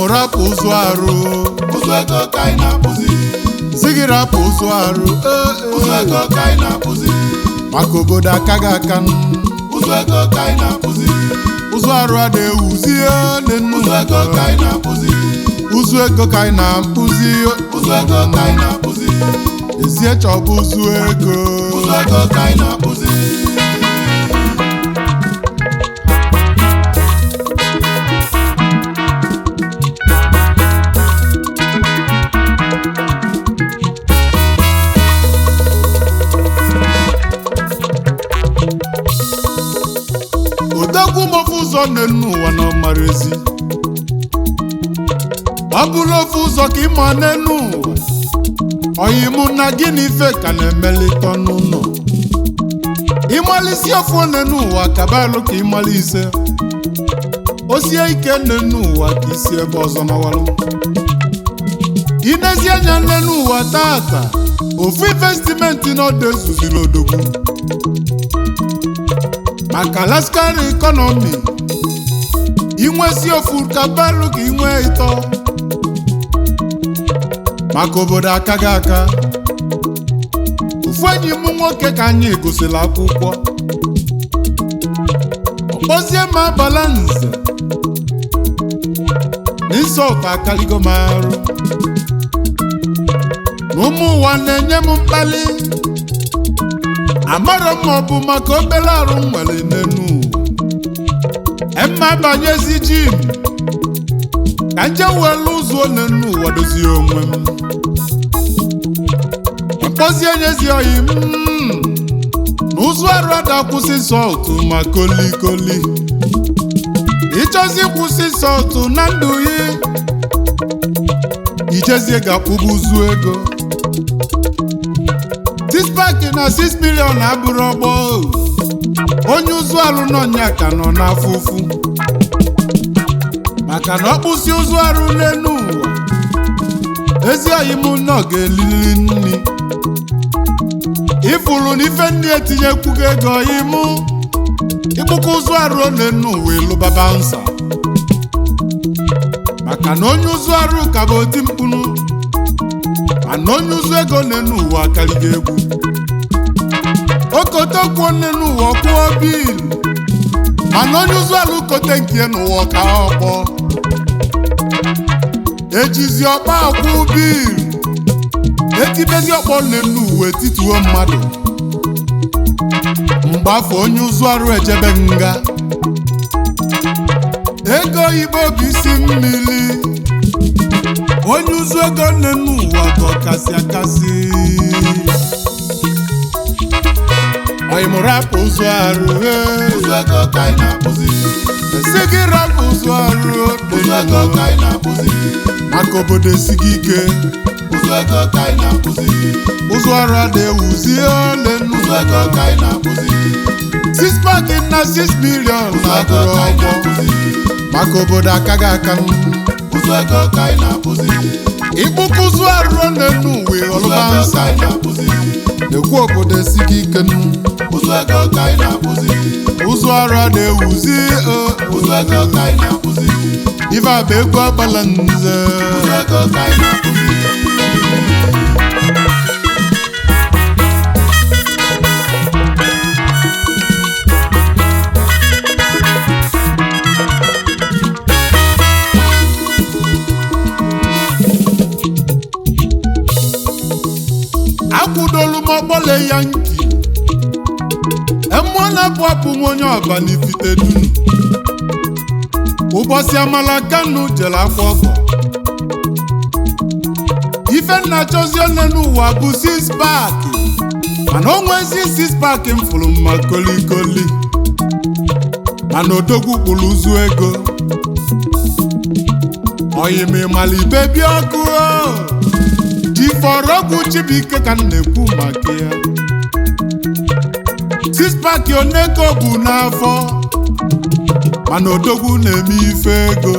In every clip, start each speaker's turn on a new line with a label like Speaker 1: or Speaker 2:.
Speaker 1: rapụ ụzụ arụ
Speaker 2: ụzụ ego ka anyị na-akpụzi
Speaker 1: si gị rapụ ụzụ arụ
Speaker 2: ụzụ ego ka anyị na-akpụzi
Speaker 1: maka obodo akaghị aka
Speaker 2: ụzụ ego ka anyị na-akpụzi
Speaker 1: ụzụ arụ a na-ewuzie
Speaker 2: ụzụ ego ka anyị na-akpụzi
Speaker 1: ụzụ ego ka anyị na-akpụzi
Speaker 2: ụzụ ego ka anyị na-akpụzi
Speaker 1: ezie chọbụ ụzụ ego
Speaker 2: ụzụ ego ka anyị na-akpụzi
Speaker 1: odogwu mofu ụzọ n'elu ụwa na ọmara ezi ọ bụrụ ofu ụzọ ka ịma n'elu ụwa oyi mụ na gị na ife ka na-emelite n'ụlọ ịmalisi ofu n'elu ụwa kabalụ ka ịmalise osie ike n'elu ụwa ka isi ebe ọzọ mawalụ inezi anya n'elu ụwa tata ofu investimenti n'ọdụ ezuziri odogwu maka Alaskan economy inwesi ofu kabalụ ka inwe ịtọ maka obodo akaghị aka ofu enyi m nwoke ka anyị gosiri akwụkwọ ọkpọzie ma balanze n'insọtụ akaligo m arụ na ụmụ ụwa na-enye m mkpali amarọ m ọ bụ maka obere arụ nwere n'enu emma banyezi jim ka nje welu ụzọ n'enu ụwa dozie onwe m mkpọzie nyezi oyi m na ụzụ arụ ada kwụsị sọltụ ma kolikoli ịchọzi kwụsị sọltụ na ndụ yi ijezie ga-akpụba ụzụ ego 6 pack na 6 million abụrụ ọgbọ onye ụzụ arụ n'ọnya ka nọ n'afụfụ maka na ọkpụsị ụzụ arụ n'elu ụwa ezi oyi m nọ ga-elili nri ifuru na ife ndị etinyekwugo ego oyi mụ ịkpụkọ ụzụ arụ n'elu ụwa ịlụbaba nsa maka na onye ụzụ arụ ka bụ oti mkpụrụ mana onye ụzụ ego n'elu ụwa akarịgo egwu okotokwuo n'elu ụwa kwụọ bil mana onye ụzụ arụ kote nke n'ụwa ka ọkpọ ejizi ọkpa akwụ bil etibezi ọkpọ n'elu ụwa etituo mmadụ mgbe afọ onye ụzụ arụ ejebe nga ego oyibo bụ isi mmiri onye ụzụ ego n'elu ụwa ka ọkasị akasị oyi m rapụ ụzụ arụ
Speaker 2: ụzụ ego ka anyị na-akpụzi
Speaker 1: si gị rapụ ụzụ arụ
Speaker 2: ụzụ ego ka anyị na-akpụzi
Speaker 1: maka obodo esighị ike
Speaker 2: ụzụ ego ka anyị na-akpụzi
Speaker 1: ụzụ arụ a na-ewuzi n'elu
Speaker 2: ụzụ ego ka anyị na-akpụzi
Speaker 1: 6 pack na 6 million na-abụrụ ọgbọ maka obodo akaghị aka
Speaker 2: ụzụ ego ka anyị na-akpụzi
Speaker 1: ịkpụkọ ụzụ arụ n'elu uwe ọlụba nsa ekwu obodo esighị ike
Speaker 2: ụzụ ego ka anyị na-akpụzi
Speaker 1: ụzụ arụ a na-ewuzi
Speaker 2: ụzụ ego ka anyị na-akpụzi
Speaker 1: ife a bụ egwu agbala nze
Speaker 2: ụzụ ego ka anyị na-akpụzi
Speaker 1: akwụdolu m ọkpọle ya nki mmụọ na-apụ apụ nwa onye ọba n'ifite dunu ụbọchị amala kanu jere akwa ọkọ ife nna chọzi onye n'ụwa bụ 6 pack mana o nwezi 6 pack m fụrụ mma kolikoli mana odogwu kpụrụ ụzụ ego oyimimala ibebi ọkụ jifọrọgwụ Chibuike ka m na-ekwu maka ya 6 pack onego bụ n'afọ mana odogwu na-eme ife ego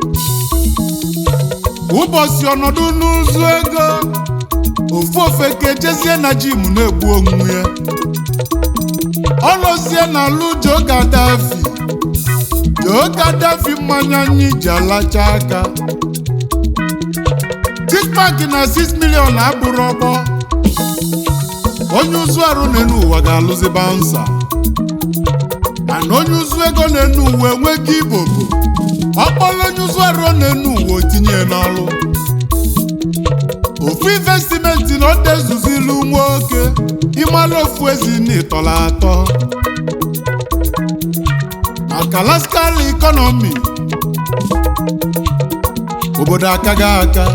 Speaker 1: ụbọchị ọnọdụ n'ụzụ ego ofu ofe ka ejezie na jim na-egbu onwe ya ọlọzie na alụ Joe Gaddafi mmanya anyị ji alacha aka Pack na 6 million abụrụ ọgbọ onye ụzụ arụ n'enu ụwa ga-alụzi bouncer mana onye ụzụ ego n'enu ụwa enweghị ibobo ọkpọrọ onye ụzụ arụ n'enu ụwa tinye n'ọrụ ofu investment na ọ dezuzilu nwoke ịmala ofu ezi na ịtọla atọ maka laskal economy obodo akaghị aka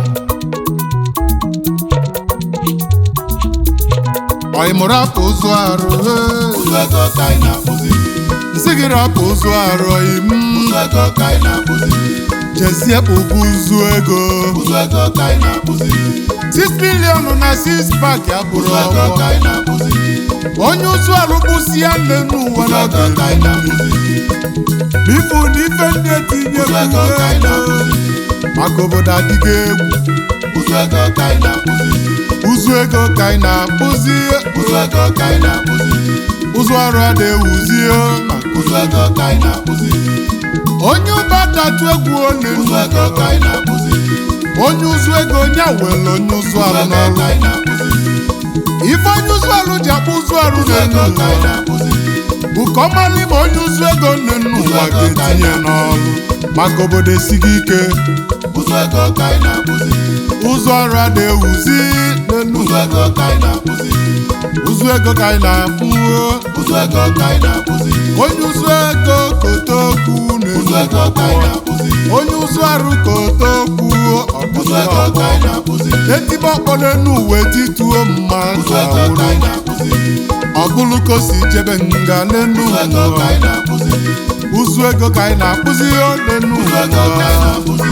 Speaker 1: ọyịmụrụ apụ ụzụ arụ
Speaker 2: ụzụ ego ka anyị na-akpụzi
Speaker 1: nsị gị rapụ ụzụ arụ ọyịm
Speaker 2: ụzụ ego ka anyị na-akpụzi
Speaker 1: jezie ụgwọ ụzụ ego
Speaker 2: ụzụ ego ka anyị na-akpụzi
Speaker 1: 6 million na 6 pack abụrụ
Speaker 2: ụzụ ego ka
Speaker 1: ọgbọ
Speaker 2: anyị na-akpụzi
Speaker 1: onye ụzụ arụ kpụsi ya n'enu ụwa
Speaker 2: ụzụ
Speaker 1: na
Speaker 2: ego ka anyị na-akpụzi
Speaker 1: ifu na ife ndị etinye
Speaker 2: ụzụ ego ka anyị na-akpụzi
Speaker 1: maka obodo adịghị egwu
Speaker 2: ụzụ ego ka anyị na-akpụzi
Speaker 1: ụzụ ego ka anyị na-akpụzi
Speaker 2: ụzụ ego ka anyị na-akpụzi
Speaker 1: ụzụ arụ adịghịzie
Speaker 2: ụzụ ego ka anyị na-akpụzi
Speaker 1: onye ụba datu egwu ole
Speaker 2: ụzụ ego ka anyị na-akpụzi
Speaker 1: onye ụzụ ego onye were onye ụzụ
Speaker 2: ụzụ
Speaker 1: arụ
Speaker 2: ego ka
Speaker 1: n'ọrụ
Speaker 2: anyị na-akpụzi
Speaker 1: ife onye ụzụ arụ ji akpụ ụzụ arụ
Speaker 2: ụzụ
Speaker 1: n'enu
Speaker 2: ego ka anyị
Speaker 1: ụwa
Speaker 2: na-akpụzi
Speaker 1: bụ ka ọ mara ma onye ụzụ ego n'enu ụwa ga-etinye n'ọrụ maka obodo esighị ike
Speaker 2: ụzụ ego ka anyị na-akpụzi
Speaker 1: ụzụ ọrụ adịghịzi n'enu
Speaker 2: ụzụ ego ka anyị na-akpụzi
Speaker 1: ụzụ ego ka anyị na-akpụ
Speaker 2: ụzụ ego ka anyị na-akpụzi
Speaker 1: onye ụzụ ego kotokwu n'enu
Speaker 2: ụzụ ego ka anyị na-akpụzi
Speaker 1: onye ụzụ arụ kotokwu
Speaker 2: ụzụ ego ka anyị na-akpụzi
Speaker 1: etibe ọkpọ n'enu uwe tituo mmadụ
Speaker 2: ụzụ ego ka anyị na-akpụzi
Speaker 1: ọgụlụko si jebe nga n'enu
Speaker 2: ụzụ ego ka anyị na-akpụzi
Speaker 1: ụzụ ego ka anyị na-akpụzi n'enu
Speaker 2: ụzụ ego ka anyị na-akpụzi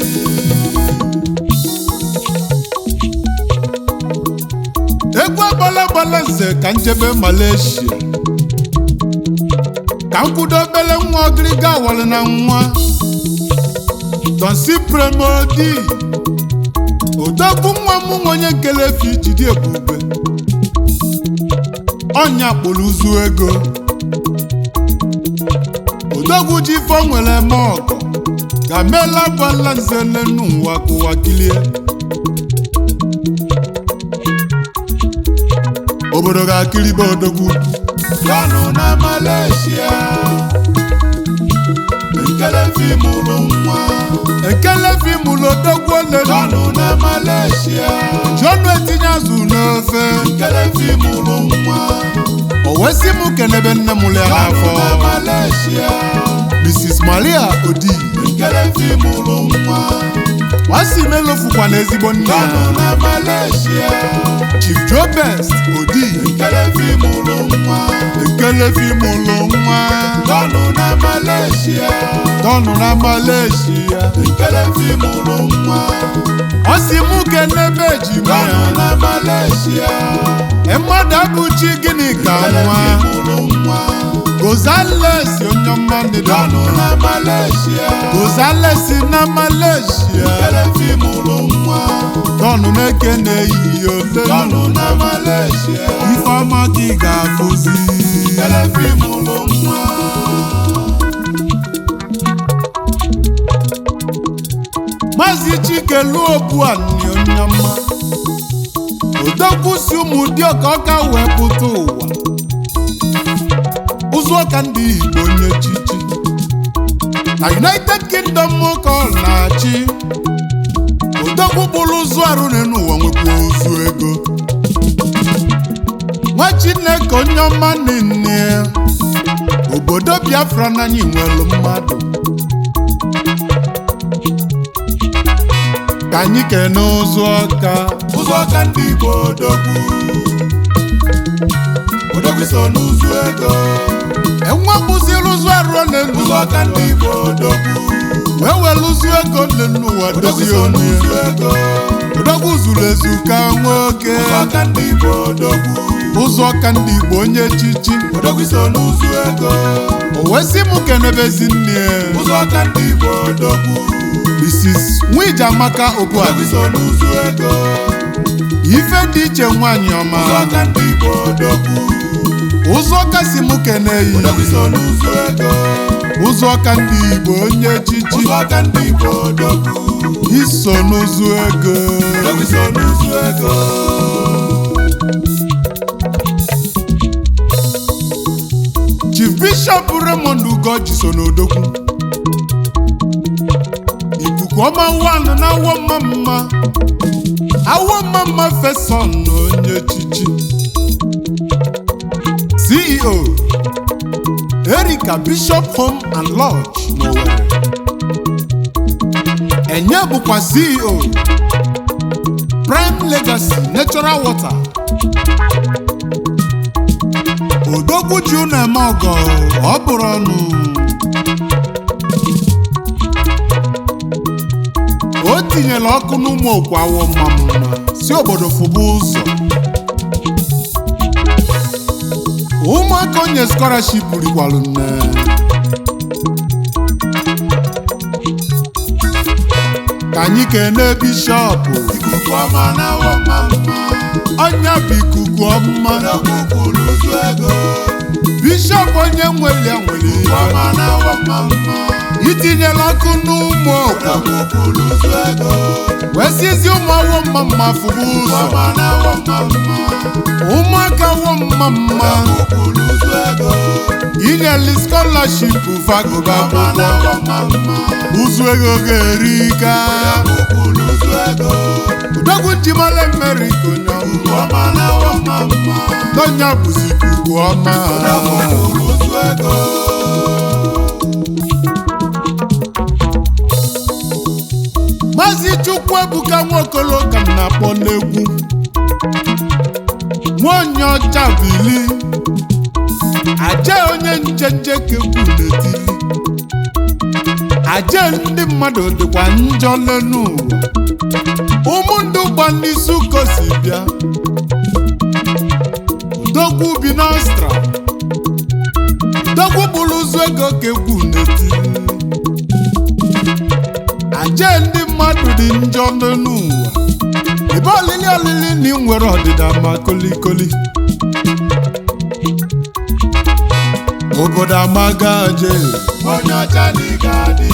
Speaker 1: egwu agbala nze ka njebe Malaysia ka nkwudo obele nwa ogiriga awọrị na nwa Donsi Premodi odogwu nwa m onye nkelefi jide ebube ọnya kpụrụ ụzụ ego odogwu ji ife o nwere eme ọgọ ga-mela gbala nze n'enu ụwa kụwa kilie obodo ga-akịrịbe odogwu
Speaker 2: Gọnụ na Malaysia nkele fim ụlọ nwa
Speaker 1: ekele fimụlụ odogwu olelu
Speaker 2: Gọnụ na Malaysia
Speaker 1: jọnụ etinye azụ n'ofe
Speaker 2: nkele fim ụlọ nwa
Speaker 1: o wesi m kenebe nne m ya
Speaker 2: Gọnụ
Speaker 1: n'afọ
Speaker 2: na Malaysia
Speaker 1: Mrs. Maria Odi
Speaker 2: nkele fim ụlọ nwa
Speaker 1: nwasi melofukwa na ezigbo nne ya
Speaker 2: Gọnụ na Malaysia
Speaker 1: Chief Joe Best Odi
Speaker 2: nkele fim ụlọ nwa
Speaker 1: ekele fimụlụ nwa
Speaker 2: Gọnụ na Malaysia
Speaker 1: dọnụ na Malaysia
Speaker 2: nkele fim ụlọ nwa
Speaker 1: ọ si mụ kenebe ejima
Speaker 2: Gọnụ
Speaker 1: ya
Speaker 2: na Malaysia
Speaker 1: mmadụ abụchi gịnị ka
Speaker 2: nkele
Speaker 1: nwa
Speaker 2: fim ụlọ nwa
Speaker 1: Gozales onye ọma ndị
Speaker 2: Gọnụ na Malaysia
Speaker 1: Gozales na Malaysia
Speaker 2: nkele fim ụlọ nwa
Speaker 1: dọnụ na-eke na-eyi ole
Speaker 2: Gọnụ na Malaysia
Speaker 1: ifeọma ka ị ga-afụzi
Speaker 2: nkele fim ụlọ nwa
Speaker 1: Maazị Chike lụọ Obuani onye ọma odogwu si ụmụ dịọka ọka wee pụta ụwa ụzụ ọka ndị Igbo onye chichi na United Kingdom ka ọ na-achị odogwu bụrụ ụzụ arụ n'enu ụwa nwekwa ụzụ ego nwa Chineke onye ọma nne obodo Biafra n'anyị nwere mmadụ ka anyị kene ụzụ ọka
Speaker 2: ụzụ ọka ndị Igbo odogwu so n'ụzụ ego
Speaker 1: enwe kpụziri ụzụ arụ n'elu
Speaker 2: ụzụ ọka ndị Igbo odogwu
Speaker 1: wee were ụzụ ego n'elu ụwa
Speaker 2: odogwu
Speaker 1: dozie
Speaker 2: so
Speaker 1: onye
Speaker 2: n'ụzụ ego
Speaker 1: odogwu zuru ezu ka nwoke
Speaker 2: ụzụ ọka ndị Igbo odogwu
Speaker 1: ụzụ ọka ndị Igbo onye chichi
Speaker 2: odogwu so n'ụzụ ego
Speaker 1: o wee sị m kenebezi nne
Speaker 2: ụzụ ọka ndị Igbo odogwu
Speaker 1: Mrs. Nwijamaka Obuani
Speaker 2: odogwu so n'ụzụ ego
Speaker 1: ife dị iche nwaanyị ọma
Speaker 2: ụzụ ọka ndị Igbo odogwu
Speaker 1: ụzụ ọka si m kene yi
Speaker 2: odogwu so n'ụzụ ego
Speaker 1: ụzụ ọka ndị Igbo onye echichi
Speaker 2: ụzụ ọka ndị Igbo odogwu
Speaker 1: iso n'ụzụ ego
Speaker 2: odogwu so n'ụzụ ego
Speaker 1: Chief Bishop Raymond Ugoji so n'odogwu ikuku ọma nwanụ na awọ mma feson na onye echichi CEO Erika Bishop Home and Lodge n'Owerri enye bụkwa CEO Prime Legacy Natural Water odogwu ji unu eme ọgọ ọ bụrụ ọnụ o tinyere ọkụ n'ụmụ okwu awọ mma si obodo fụba ụzọ ụmụaka onye scholarship rigwalu nne ka anyị kene bishọp
Speaker 2: ikuku ọma na awọ mma
Speaker 1: ọnya bụ ikuku ọma
Speaker 2: odogwu kwuru ụzụ ego
Speaker 1: bishọp onye nwere nwere
Speaker 2: ọma na awọ mma
Speaker 1: itinyela ọkụ n'ụmụ okwu
Speaker 2: odogwu kwuru ụzụ ego
Speaker 1: wee sizi ụmụ awọ mma fụba ụzọ
Speaker 2: ọma na awọ mma
Speaker 1: ụmụaka awọ mma
Speaker 2: odogwu kwuru ụzụ ego
Speaker 1: inyeli scholarship fagụba
Speaker 2: ọma na
Speaker 1: akwụkwọ
Speaker 2: awọ mma
Speaker 1: ụzụ ego ga-erika
Speaker 2: odogwu kwuru ụzụ ego
Speaker 1: odogwu jimale America onye
Speaker 2: ọma na awọ mma
Speaker 1: n'ọnya bụzi ikuku ọma
Speaker 2: odogwu kwuru ụzụ ego
Speaker 1: Maazị Chukwuebuka Nwokolo ka m na-akpọ n'egwu nwaonye ọcha bili aje onye njenje kegwu n'etili aje ndị mmadụ dịkwa njọ n'elu ụwa ụmụndụ gba n'isi ụkọ si bịa udogwu bi n'Ọstra udogwu bụrụ ụzụ ego kegwu n'etili aje ndị mmadụ dị njọ n'elu ụwa ebe olili na ị nwere ọdịda ma kolikoli obodo amaga aje
Speaker 2: onye ọcha n'ịga adị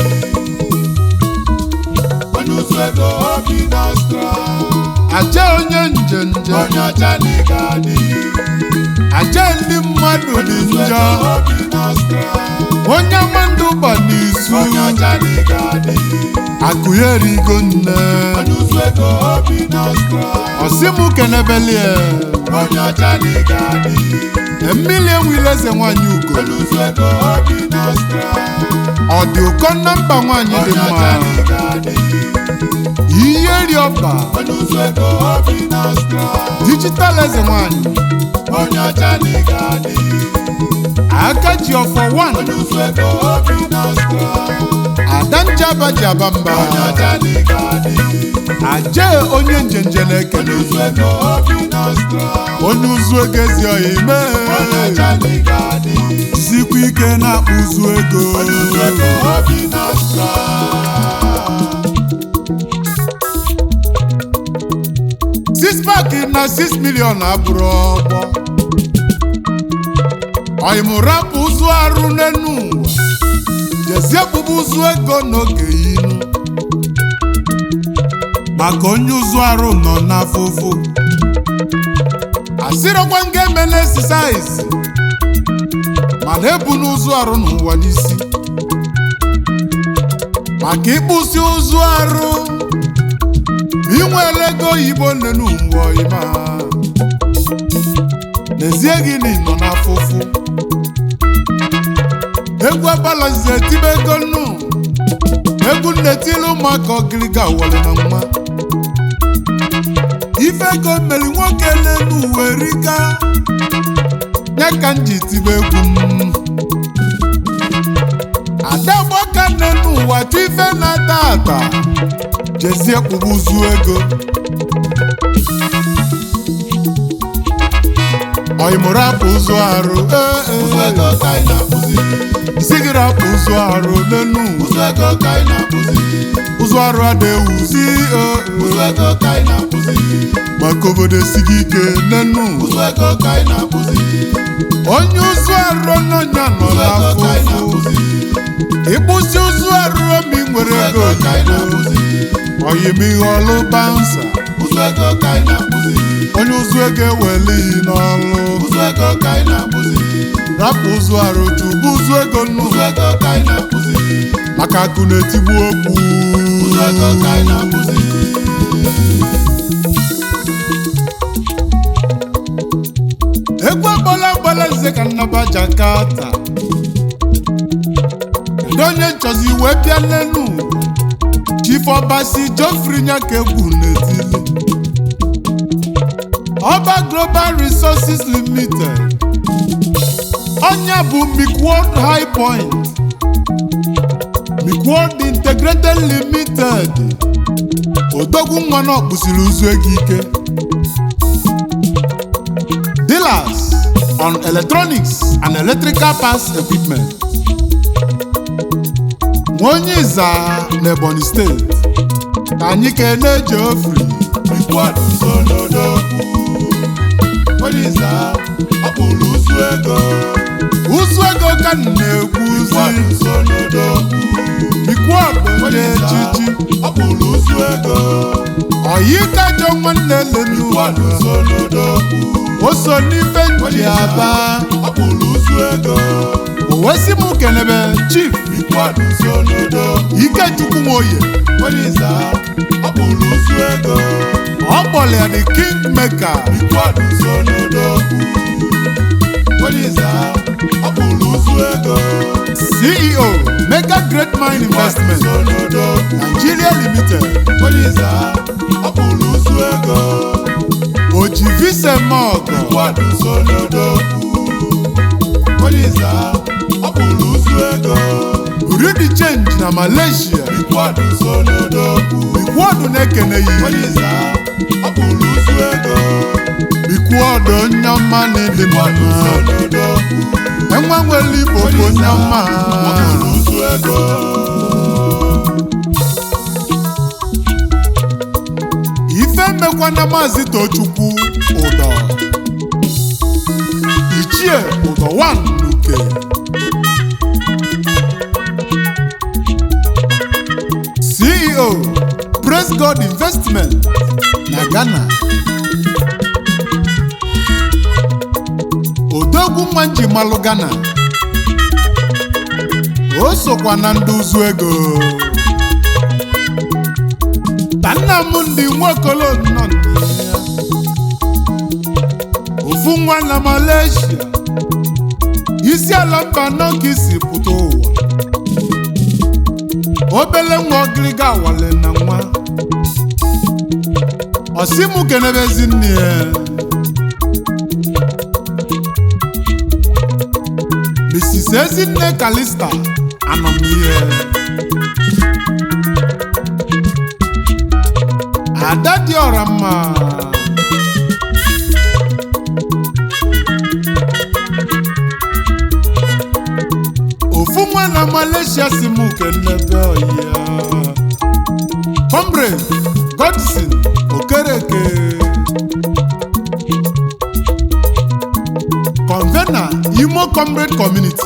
Speaker 2: onye ụzụ ego obi n'Ọstra
Speaker 1: aje onye njenje
Speaker 2: onye ọcha n'ịga adị
Speaker 1: aje ndị mmadụ dị njọ
Speaker 2: obi n'Ọstra
Speaker 1: onye mandụ gba n'izu
Speaker 2: onye ọcha n'ịga adị
Speaker 1: akụgherigo nne
Speaker 2: onye ụzụ ego obi n'Ọstra
Speaker 1: ọsịmụ kenebelie
Speaker 2: onye ọcha n'ịga adị
Speaker 1: mmiri enwile eze nwanyị ugo
Speaker 2: onye ụzụ ego obi n'Ọstra
Speaker 1: ọ dị ụkọ na mba nwanyị dị
Speaker 2: onye
Speaker 1: mma
Speaker 2: ọcha n'ịga adị
Speaker 1: ihe ri ọba
Speaker 2: onye ụzụ ego obi n'Ọstra
Speaker 1: dijital eze nwanyị
Speaker 2: onye ọcha n'ịga adị
Speaker 1: aka ji ọfọ 1
Speaker 2: onye ụzụ ego obi n'Ọstra
Speaker 1: adanjaba ji aba mba
Speaker 2: onye ọcha n'ịga adị
Speaker 1: aje onye njenje na-ekele
Speaker 2: ụzụ ego obi n'Ọstra
Speaker 1: onye ụzụ ego ezi ọya ime
Speaker 2: onye ọcha n'ịga adị
Speaker 1: sikwa ike na-akpụ ụzụ ego
Speaker 2: onye ụzụ ego obi n'Ọstra
Speaker 1: 6 pack na 6 million abụrụ ọgbọ ọyịmụrapụ ụzụ arụ n'enu ụwa jezie kpụbụ ụzụ ego n'oge inu maka onye ụzụ arụ nọ n'afụfụ asịrọkwa nga eme n'exercise mana ebu n'ụzụ arụ n'ụwa n'isi maka ịkpụsi ụzụ arụ ma inwere ego oyibo n'enu ụwa ọyịma n'ezie gị na ịnọ n'afụfụ egwu abalansi etibe ego nnu egwu nnetili ụmụaka ọgịrịga wale na nwa ife ego meri nwoke n'elu uwe rika ya ka m ji tibe egwu m adagbaka n'elu ụwa tụ ife na-ata ata jezie kpụba ụzụ ego ọyịmụrụ apụ ụzụ arụ
Speaker 2: ụzụ ego ka anyị na-akpụzi
Speaker 1: isi gị rapụ ụzụ arụ n'enu
Speaker 2: ụzụ ego ka anyị na-akpụzi
Speaker 1: ụzụ arụ adịghịzi
Speaker 2: ụzụ ego ka anyị na-akpụzi
Speaker 1: maka obodo esighị ike n'enu
Speaker 2: ụzụ ego ka anyị na-akpụzi
Speaker 1: onye ụzụ arụ n'ọnya nọ
Speaker 2: ụzụ ego ka anyị
Speaker 1: n'afụfụ
Speaker 2: na-akpụzi
Speaker 1: ịkpụzi ụzụ arụrụ mi nwere ego
Speaker 2: ego ka anyị na-akpụzi.
Speaker 1: oyimihe ọlụ bansa
Speaker 2: Ụzụ ego ka anyị na-akpụzi.
Speaker 1: onye ụzụ ego ewelighị n'ọlụ
Speaker 2: Ụzụ ego ka anyị na-akpụzi.
Speaker 1: rapụ ụzụ arụ chụbụ ụzụ ego nnu
Speaker 2: Ụzụ ego ka anyị na-akpụzi.
Speaker 1: maka akụ na-etigbu okwu
Speaker 2: Ụzụ ego ka anyị na-akpụzi.
Speaker 1: egwu agbala nze ka nnaba Jakarta kedu onye nchọzi wee bịa n'elu Chief Obasi Geoffrey nya ka egwu n'etili Ọba Global Resources Limited ọnya bụ Milkworld High Point Milkworld Integrated Limited odogwu nwa na ọkpụsiri ụzụ ego ike dealers on electronics and electrical parts equipment onye Iza n'Ebonyi steeti ka anyị kene Geoffrey
Speaker 2: Milkworld so n'odogwu. Onye Iza ọ kpụrụ ụzụ ego.
Speaker 1: ụzụ ego ka m na-ekwuzi
Speaker 2: Milkworld so n'odogwu.
Speaker 1: Milkworld onye
Speaker 2: Onye Iza
Speaker 1: echichi
Speaker 2: ọ kpụrụ ụzụ ego.
Speaker 1: oyi kajọ nwanne lenu
Speaker 2: Milkworld so n'odogwu.
Speaker 1: o so n'ife nji aba
Speaker 2: ọ kpụrụ ụzụ ego.
Speaker 1: o wesi m kenebe Chief
Speaker 2: Milkworld so n'odogwu.
Speaker 1: Ikechukwu Nwoye
Speaker 2: Onye Iza ọ kpụrụ ụzụ ego.
Speaker 1: ọ kpọrọ ya the King Maker
Speaker 2: Milkworld so n'odogwu. Onye Iza ọ kpụrụ ụzụ ego.
Speaker 1: CEO Mega Great Mine Investment
Speaker 2: so n'odogwu.
Speaker 1: Nigeria Limited
Speaker 2: Onye Iza ọ kpụrụ ụzụ ego.
Speaker 1: Oji Vise Mọgọ
Speaker 2: Milkworld so n'odogwu. Onye Iza ọ kpụrụ ụzụ ego.
Speaker 1: Bureau de Change na Malaysia
Speaker 2: Milkworld so n'odogwu.
Speaker 1: Milkworld na-ekene ya
Speaker 2: Onye Iza ọ kpụrụ ụzụ ego.
Speaker 1: Milkworld onye ọma na-ede
Speaker 2: Milkworld so
Speaker 1: mma
Speaker 2: n'odogwu.
Speaker 1: enwe nwere Igbo bụ onye ọma
Speaker 2: ọ kpụrụ ụzụ ego.
Speaker 1: ife mekwana Maazị Tochukwu Ụdọ Ichie Ụdọ 1 Nuke CEO Praise God Investment na Ghana odogwu nwa nji malụ Ghana o sokwa na ndị ụzụ ego ta nna m ndị Nwokolo nọ ya ofu nwa na Malaysia isi ala mba nọ ka isi pụta ụwa obele nwa ọgịrịga awale na nwa ọsịmụ kenebezi nne ya Mrs. Ezinne Kalista anọmihe ada dị ọra mma ofu nwa na Malaysia si mụ kenebe ọya Comrade Godson Okereke Convener Imo Comrade Community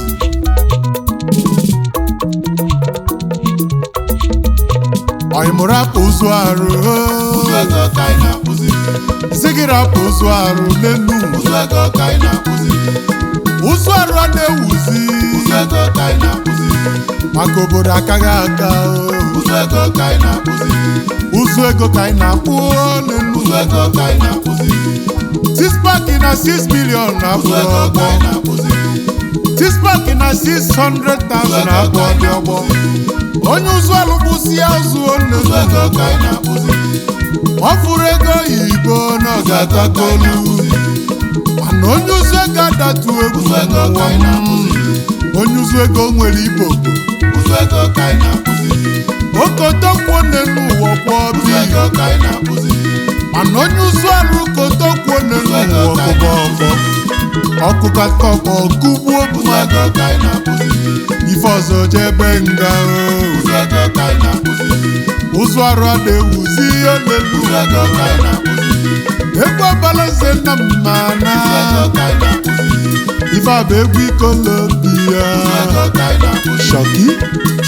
Speaker 1: oyimụrụ apụ ụzụ arụ
Speaker 2: Ụzụ ego ka anyị na-akpụzi.
Speaker 1: isi gị rapụ ụzụ arụ n'elu
Speaker 2: Ụzụ ego ka anyị na-akpụzi.
Speaker 1: ụzụ arụ a na-ewuzi
Speaker 2: Ụzụ ego ka anyị na-akpụzi.
Speaker 1: maka obodo akaghị aka
Speaker 2: Ụzụ ego ka anyị na-akpụzi.
Speaker 1: ụzụ ego ka anyị na-akpụ n'elu
Speaker 2: Ụzụ ego ka anyị na-akpụzi.
Speaker 1: 6 pack na 6 million na
Speaker 2: Ụzụ
Speaker 1: abụọ
Speaker 2: ego
Speaker 1: ọgbọ
Speaker 2: ka anyị na-akpụzi.
Speaker 1: 6 pack na 600,000 na abụọ dị ọgbọ onye ụzụ alụgbụsi ya zụo
Speaker 2: Ụzụ
Speaker 1: n'elu
Speaker 2: ego ka anyị na-akpụzi.
Speaker 1: ọ fụrụ ego oyibo na ọ ga-atakolu mana onye ụzụ ego adatu egwu
Speaker 2: Ụzụ ego ka anyị na-akpụzi.
Speaker 1: onye ụzụ ego nwere ibo
Speaker 2: Ụzụ ego ka anyị na-akpụzi.
Speaker 1: okotokwuo n'elu ụwa kwụọ
Speaker 2: Ụzụ
Speaker 1: bi
Speaker 2: ego ka anyị na-akpụzi.
Speaker 1: mana onye ụzụ alụ kotokwuo n'elu
Speaker 2: Ụzụ ego
Speaker 1: ụwa
Speaker 2: ka anyị
Speaker 1: ọkụkọ
Speaker 2: na-akpụzi.
Speaker 1: ọkụkọ kụgbuo
Speaker 2: Ụzụ ego ka anyị na-akpụzi.
Speaker 1: ife ọzọ jebe nga
Speaker 2: Ụzụ ego ka anyị na-akpụzi.
Speaker 1: ụzụ arụ a na-ewuzi ihe n'elu
Speaker 2: Ụzụ ego ka anyị na-akpụzi.
Speaker 1: egwu ọbalaze nna m mana
Speaker 2: Ụzụ ego ka anyị na-akpụzi.
Speaker 1: ife a bụ egwu ikolobi ya
Speaker 2: Ụzụ ego ka anyị na-akpụzi.
Speaker 1: Shoki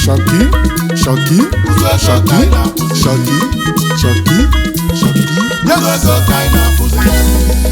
Speaker 1: Shoki, shoki, shoki, shoki, shoki, shoki.
Speaker 2: Yes, so kind of pussy.